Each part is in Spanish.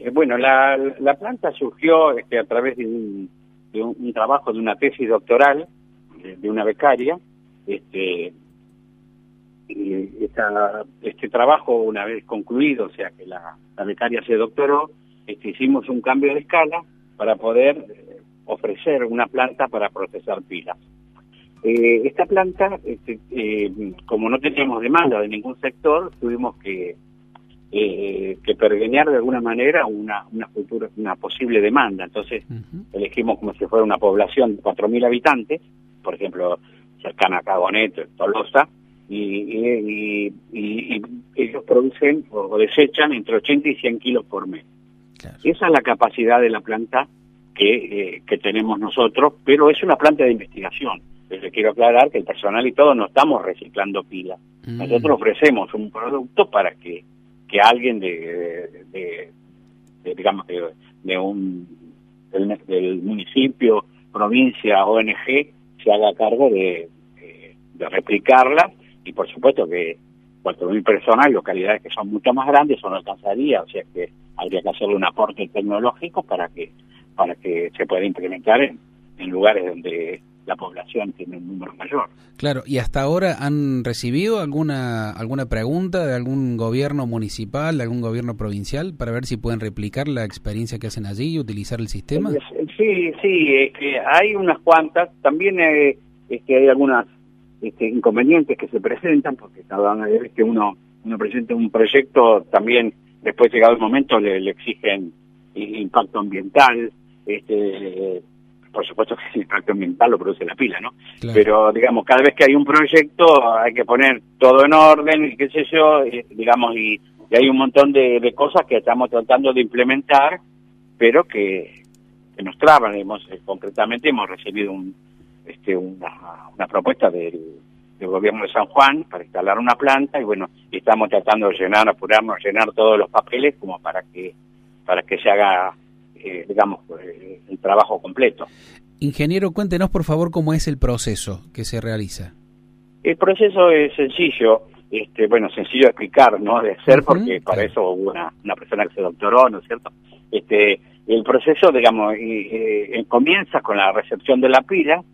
Bueno, la planta surgió a través de un trabajo, de una tesis doctoral de una becaria. Este trabajo, una vez concluido, o sea que la becaria se doctoró, hicimos un cambio de escala para poder ofrecer una planta para procesar pilas. Esta planta, como no teníamos demanda de ningún sector, tuvimos que pergeñar de alguna manera una posible demanda. Entonces elegimos como si fuera una población de 4.000 habitantes, por ejemplo, cercana a Cagonet, Tolosa, y ellos producen o desechan entre 80 y 100 kilos por mes. Claro. Esa es la capacidad de la planta que tenemos nosotros, pero es una planta de investigación. Les quiero aclarar que el personal y todo no estamos reciclando pilas. Nosotros ofrecemos un producto para que alguien del municipio, provincia, ONG, se haga cargo de replicarla, y por supuesto que 4.000 personas en localidades que son mucho más grandes, eso no alcanzaría, o sea que habría que hacerle un aporte tecnológico para que se pueda implementar en lugares donde la población tiene un número mayor. Claro, ¿y hasta ahora han recibido alguna pregunta de algún gobierno municipal, de algún gobierno provincial, para ver si pueden replicar la experiencia que hacen allí y utilizar el sistema? Sí, que hay unas cuantas, también hay algunas inconvenientes que se presentan, porque cada vez que uno presenta un proyecto, también después llegado el momento le exigen impacto ambiental, por supuesto que el impacto ambiental lo produce la pila, ¿no? Claro. Pero, digamos, cada vez que hay un proyecto hay que poner todo en orden, y qué sé yo, y hay un montón de cosas que estamos tratando de implementar, pero que nos traban. Concretamente hemos recibido una propuesta del gobierno de San Juan para instalar una planta, y bueno, estamos tratando de apurarnos a llenar todos los papeles como para que se haga el trabajo completo. Ingeniero, cuéntenos por favor cómo es el proceso que se realiza. El proceso es sencillo, sencillo de explicar, ¿no? De hacer, porque para eso hubo una persona que se doctoró, ¿no es cierto? El proceso, comienza con la recepción de la pila.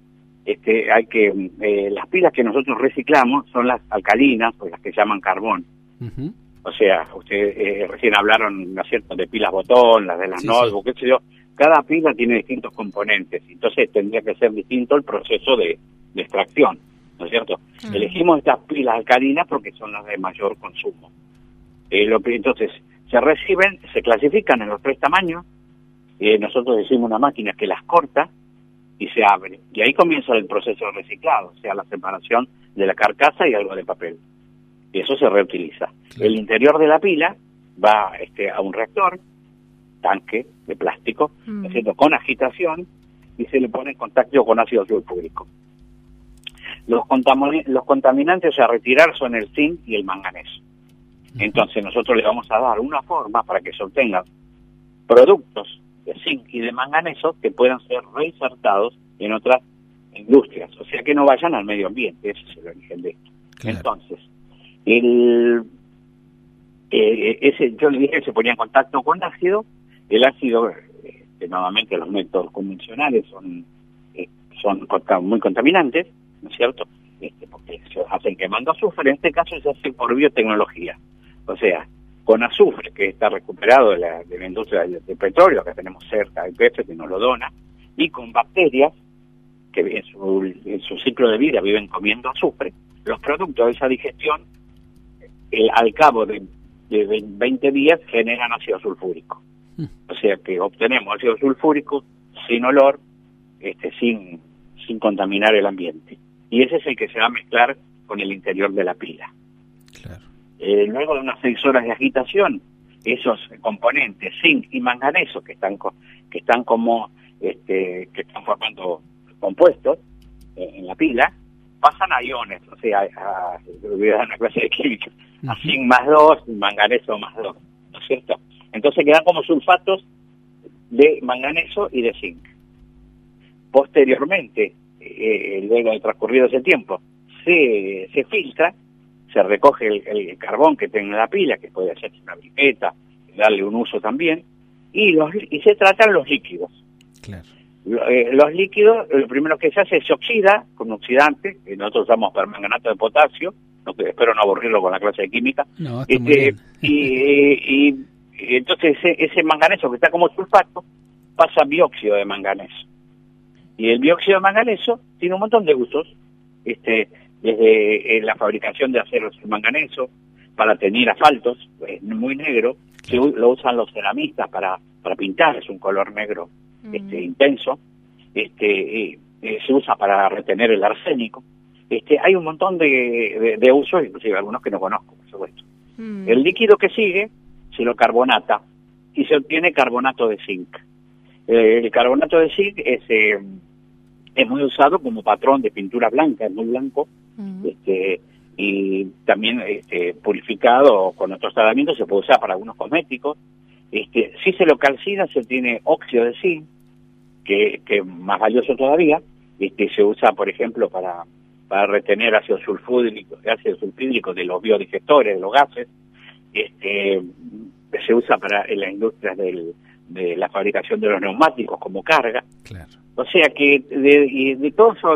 Las pilas que nosotros reciclamos son las alcalinas, o las que llaman carbón. O sea, ustedes recién hablaron, ¿no es cierto?, de pilas botón, las de las notebooks, qué sé yo. Cada pila tiene distintos componentes, entonces tendría que ser distinto el proceso de extracción, ¿no es cierto? Elegimos estas pilas alcalinas porque son las de mayor consumo. Entonces, se reciben, se clasifican en los 3 tamaños, nosotros hicimos una máquina que las corta y se abre, y ahí comienza el proceso de reciclado, o sea, la separación de la carcasa y algo de papel. Y eso se reutiliza. Claro. El interior de la pila va a un reactor, tanque de plástico, haciendo con agitación, y se le pone en contacto con ácido sulfúrico. Los contaminantes a retirar son el zinc y el manganeso. Entonces nosotros le vamos a dar una forma para que se obtengan productos de zinc y de manganeso que puedan ser reinsertados en otras industrias, o sea que no vayan al medio ambiente. Ese es el origen de esto. Claro. Entonces, yo le dije que se ponía en contacto con ácido. El ácido, nuevamente los métodos convencionales son muy contaminantes, ¿no es cierto? Porque se hacen quemando azufre. En este caso se hace por biotecnología, o sea, con azufre que está recuperado de la industria del petróleo, que tenemos cerca, el YPF que nos lo dona, y con bacterias que en su ciclo de vida viven comiendo azufre. Los productos de esa digestión, al cabo de 20 días, generan ácido sulfúrico. O sea que obtenemos ácido sulfúrico sin olor, sin contaminar el ambiente. Y ese es el que se va a mezclar con el interior de la pila. Claro. Luego de unas 6 horas de agitación, esos componentes, zinc y manganeso, que están formando compuestos en la pila, pasan a iones, o sea, voy a dar una clase de química, a zinc más 2 y manganeso más 2, ¿no es cierto? Entonces quedan como sulfatos de manganeso y de zinc. Posteriormente, luego de transcurrido ese tiempo, se filtra, se recoge el carbón que tenga la pila, que puede hacerse una bripeta, darle un uso también, y se tratan los líquidos. Claro. Los líquidos, lo primero que se hace es se oxida con oxidante, que nosotros usamos permanganato de potasio, espero no aburrirlo con la clase de química. No, está muy bien. y entonces ese manganeso que está como sulfato pasa a bióxido de manganeso. Y el bióxido de manganeso tiene un montón de usos, desde la fabricación de aceros de manganeso, para teñir asfaltos, es muy negro, lo usan los ceramistas para pintar, es un color negro intenso, se usa para retener el arsénico, hay un montón de usos, inclusive algunos que no conozco, por supuesto. El líquido que sigue se lo carbonata y se obtiene carbonato de zinc. El carbonato de zinc es muy usado como patrón de pintura blanca, es muy blanco, y también purificado con otros tratamientos se puede usar para algunos cosméticos. Si se lo calcina se obtiene óxido de zinc, que es más valioso todavía, se usa por ejemplo para retener ácido sulfídrico de los biodigestores, de los gases, se usa en las industrias de la fabricación de los neumáticos como carga. Claro. O sea que de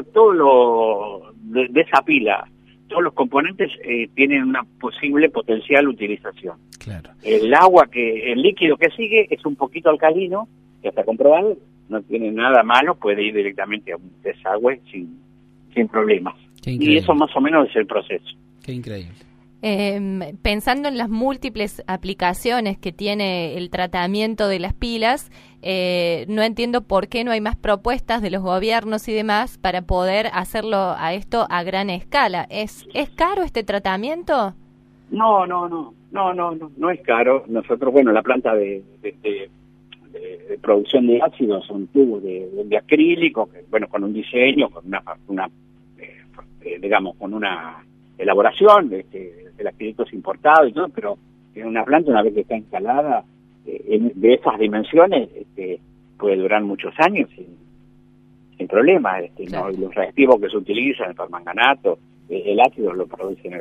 esa pila, todos los componentes tienen una posible potencial utilización. Claro. El líquido que sigue es un poquito alcalino, ya está comprobado, no tiene nada malo, puede ir directamente a un desagüe sin problemas. Y eso más o menos es el proceso. Qué increíble. Pensando en las múltiples aplicaciones que tiene el tratamiento de las pilas, no entiendo por qué no hay más propuestas de los gobiernos y demás para poder hacerlo a gran escala. ¿Es caro este tratamiento? No es caro. Nosotros, bueno, la planta de producción de ácidos son tubos de acrílico, que, bueno, con un diseño, con con una elaboración, el acrílico es importado y todo, pero en una planta, una vez que está instalada, de esas dimensiones, puede durar muchos años sin problema. Claro. ¿No? Los reactivos que se utilizan, el permanganato, el ácido lo producen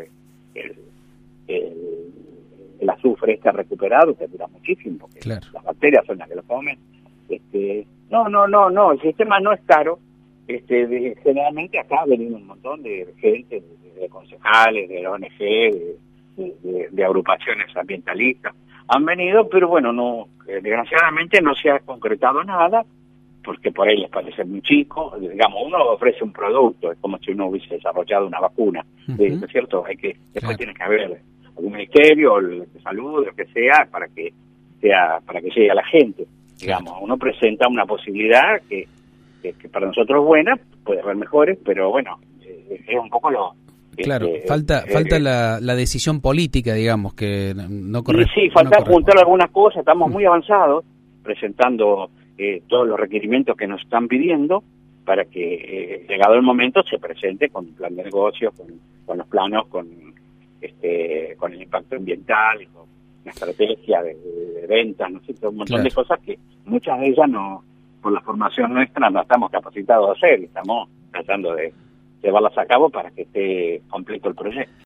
el azufre recuperado, que dura muchísimo, porque claro, las bacterias son las que lo comen. No, el sistema no es caro. Generalmente acá ha venido un montón de gente, de concejales, de ONG, de agrupaciones ambientalistas, han venido, pero bueno, no, desgraciadamente no se ha concretado nada, porque por ahí les parece muy chico. Digamos, uno ofrece un producto, es como si uno hubiese desarrollado una vacuna, ¿no es cierto? Después tiene que haber algún ministerio, el de salud, lo que sea, para que llegue a la gente. Digamos, uno presenta una posibilidad que para nosotros es buena, puede haber mejores, pero bueno, es un poco lo... Claro, falta la decisión política, digamos, que no corresponde. Sí, falta juntar algunas cosas, estamos muy avanzados, presentando todos los requerimientos que nos están pidiendo, para que, llegado el momento, se presente con un plan de negocios, con los planos, con el impacto ambiental, con una estrategia de ventas, no sé, un montón de cosas que muchas de ellas no, por la formación nuestra, no estamos capacitados a hacer, estamos tratando de llevarlas a cabo para que esté completo el proyecto.